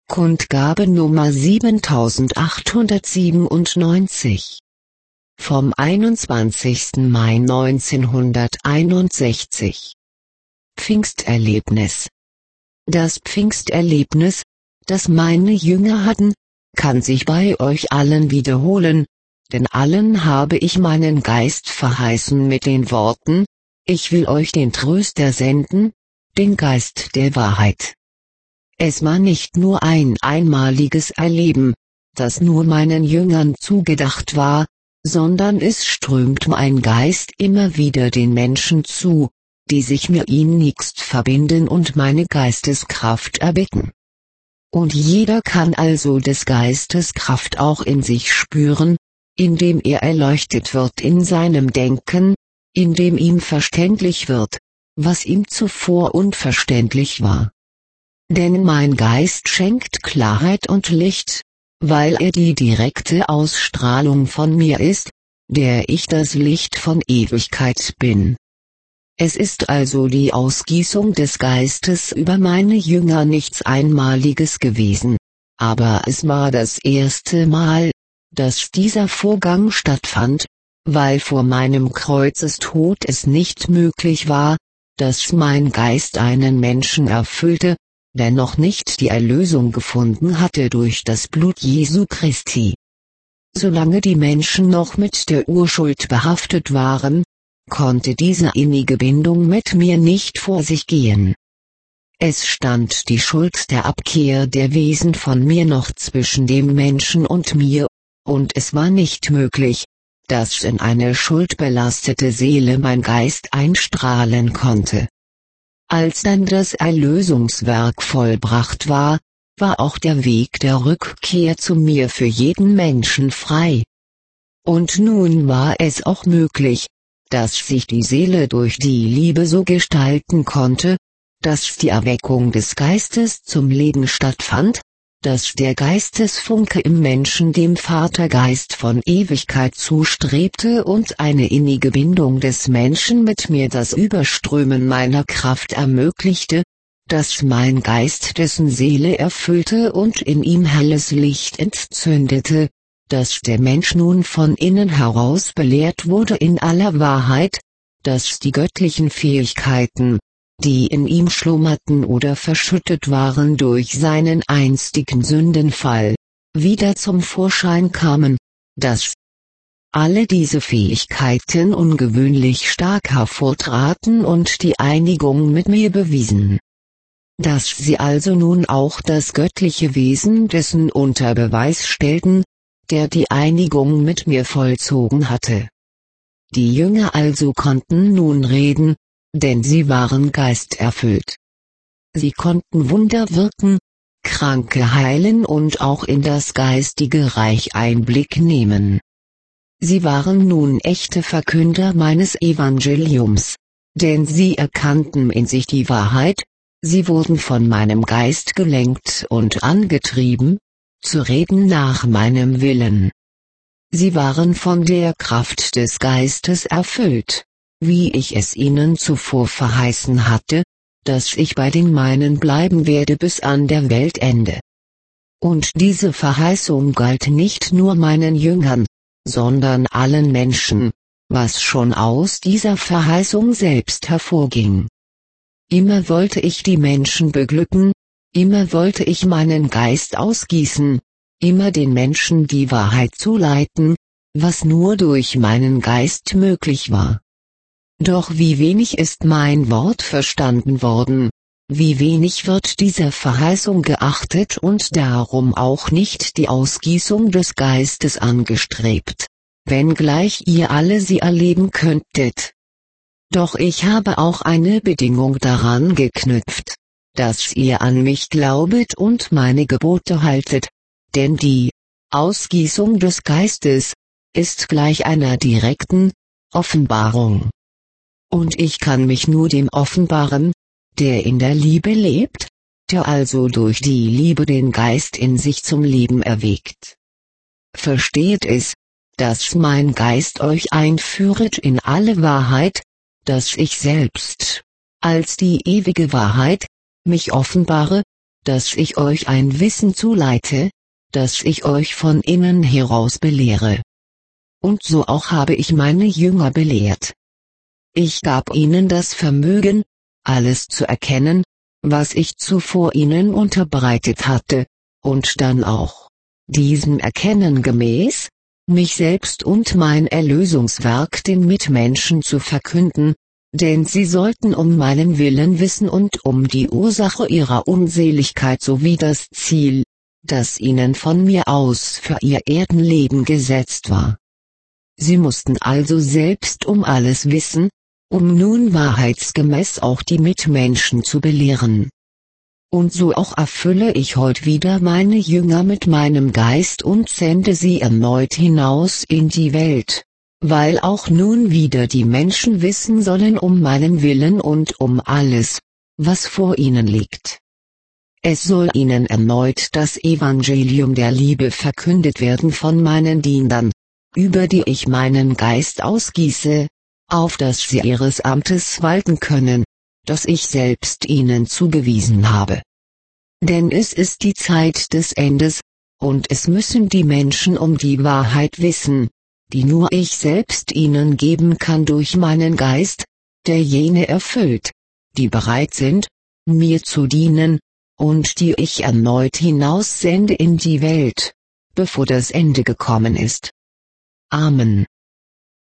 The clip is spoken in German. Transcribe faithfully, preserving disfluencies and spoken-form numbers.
Kundgabe Nummer siebentausendachthundertsiebenundneunzig. Vom einundzwanzigsten Mai neunzehnhunderteinundsechzig. Pfingsterlebnis. Das Pfingsterlebnis, das meine Jünger hatten, kann sich bei euch allen wiederholen, denn allen habe ich meinen Geist verheißen mit den Worten: Ich will euch den Tröster senden, den Geist der Wahrheit. Es war nicht nur ein einmaliges Erleben, das nur meinen Jüngern zugedacht war, sondern es strömt mein Geist immer wieder den Menschen zu, die sich mit ihm nächst verbinden und meine Geisteskraft erbitten. Und jeder kann also des Geistes Kraft auch in sich spüren, indem er erleuchtet wird in seinem Denken, indem ihm verständlich wird, was ihm zuvor unverständlich war. Denn mein Geist schenkt Klarheit und Licht, weil er die direkte Ausstrahlung von mir ist, der ich das Licht von Ewigkeit bin. Es ist also die Ausgießung des Geistes über meine Jünger nichts Einmaliges gewesen, aber es war das erste Mal, dass dieser Vorgang stattfand, weil vor meinem Kreuzestod es nicht möglich war, dass mein Geist einen Menschen erfüllte, der noch nicht die Erlösung gefunden hatte durch das Blut Jesu Christi. Solange die Menschen noch mit der Urschuld behaftet waren, konnte diese innige Bindung mit mir nicht vor sich gehen. Es stand die Schuld der Abkehr der Wesen von mir noch zwischen dem Menschen und mir, und es war nicht möglich, dass in eine schuldbelastete Seele mein Geist einstrahlen konnte. Als dann das Erlösungswerk vollbracht war, war auch der Weg der Rückkehr zu mir für jeden Menschen frei. Und nun war es auch möglich, dass sich die Seele durch die Liebe so gestalten konnte, dass die Erweckung des Geistes zum Leben stattfand, dass der Geistesfunke im Menschen dem Vatergeist von Ewigkeit zustrebte und eine innige Bindung des Menschen mit mir das Überströmen meiner Kraft ermöglichte, dass mein Geist dessen Seele erfüllte und in ihm helles Licht entzündete, dass der Mensch nun von innen heraus belehrt wurde in aller Wahrheit, dass die göttlichen Fähigkeiten, die in ihm schlummerten oder verschüttet waren durch seinen einstigen Sündenfall, wieder zum Vorschein kamen, dass alle diese Fähigkeiten ungewöhnlich stark hervortraten und die Einigung mit mir bewiesen. Dass sie also nun auch das göttliche Wesen dessen unter Beweis stellten, der die Einigung mit mir vollzogen hatte. Die Jünger also konnten nun reden, denn sie waren geisterfüllt. Sie konnten Wunder wirken, Kranke heilen und auch in das geistige Reich Einblick nehmen. Sie waren nun echte Verkünder meines Evangeliums, denn sie erkannten in sich die Wahrheit, sie wurden von meinem Geist gelenkt und angetrieben, zu reden nach meinem Willen. Sie waren von der Kraft des Geistes erfüllt, wie ich es ihnen zuvor verheißen hatte, dass ich bei den meinen bleiben werde bis an der Weltende. Und diese Verheißung galt nicht nur meinen Jüngern, sondern allen Menschen, was schon aus dieser Verheißung selbst hervorging. Immer wollte ich die Menschen beglücken, immer wollte ich meinen Geist ausgießen, immer den Menschen die Wahrheit zuleiten, was nur durch meinen Geist möglich war. Doch wie wenig ist mein Wort verstanden worden, wie wenig wird diese Verheißung geachtet und darum auch nicht die Ausgießung des Geistes angestrebt, wenngleich ihr alle sie erleben könntet. Doch ich habe auch eine Bedingung daran geknüpft, dass ihr an mich glaubet und meine Gebote haltet, denn die Ausgießung des Geistes ist gleich einer direkten Offenbarung. Und ich kann mich nur dem offenbaren, der in der Liebe lebt, der also durch die Liebe den Geist in sich zum Leben erweckt. Versteht es, dass mein Geist euch einführet in alle Wahrheit, dass ich selbst, als die ewige Wahrheit, mich offenbare, dass ich euch ein Wissen zuleite, dass ich euch von innen heraus belehre. Und so auch habe ich meine Jünger belehrt. Ich gab ihnen das Vermögen, alles zu erkennen, was ich zuvor ihnen unterbreitet hatte, und dann auch, diesem Erkennen gemäß, mich selbst und mein Erlösungswerk den Mitmenschen zu verkünden, denn sie sollten um meinen Willen wissen und um die Ursache ihrer Unseligkeit sowie das Ziel, das ihnen von mir aus für ihr Erdenleben gesetzt war. Sie mussten also selbst um alles wissen, um nun wahrheitsgemäß auch die Mitmenschen zu belehren. Und so auch erfülle ich heut wieder meine Jünger mit meinem Geist und sende sie erneut hinaus in die Welt, weil auch nun wieder die Menschen wissen sollen um meinen Willen und um alles, was vor ihnen liegt. Es soll ihnen erneut das Evangelium der Liebe verkündet werden von meinen Dienern, über die ich meinen Geist ausgieße, auf dass sie ihres Amtes walten können, das ich selbst ihnen zugewiesen habe. Denn es ist die Zeit des Endes, und es müssen die Menschen um die Wahrheit wissen, die nur ich selbst ihnen geben kann durch meinen Geist, der jene erfüllt, die bereit sind, mir zu dienen, und die ich erneut hinaussende in die Welt, bevor das Ende gekommen ist. Amen.